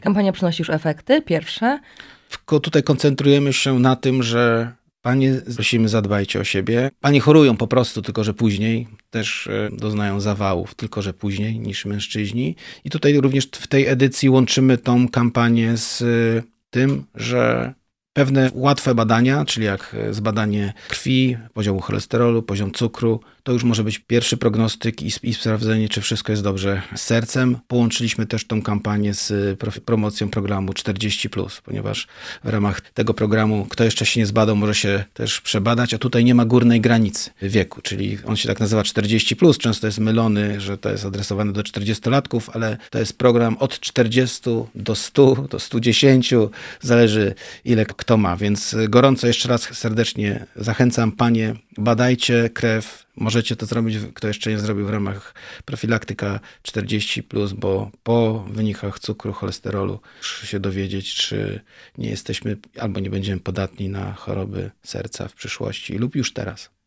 Kampania przynosi już efekty, pierwsze. Tylko tutaj koncentrujemy się na tym, że panie, prosimy, zadbajcie o siebie. Panie chorują po prostu, tylko że później. Też doznają zawałów, tylko że później niż mężczyźni. I tutaj również w tej edycji łączymy tą kampanię z tym, że pewne łatwe badania, czyli jak zbadanie krwi, poziomu cholesterolu, poziom cukru, to już może być pierwszy prognostyk i sprawdzenie, czy wszystko jest dobrze z sercem. Połączyliśmy też tą kampanię z promocją programu 40+, ponieważ w ramach tego programu, kto jeszcze się nie zbadał, może się też przebadać, a tutaj nie ma górnej granicy wieku, czyli on się tak nazywa 40+, często jest mylony, że to jest adresowane do 40-latków, ale to jest program od 40 do 100, do 110, zależy ile kto ma, więc gorąco jeszcze raz serdecznie zachęcam panie, badajcie krew, możecie to zrobić, kto jeszcze nie zrobił w ramach profilaktyka 40+, bo po wynikach cukru, cholesterolu muszę się dowiedzieć, czy nie jesteśmy albo nie będziemy podatni na choroby serca w przyszłości lub już teraz.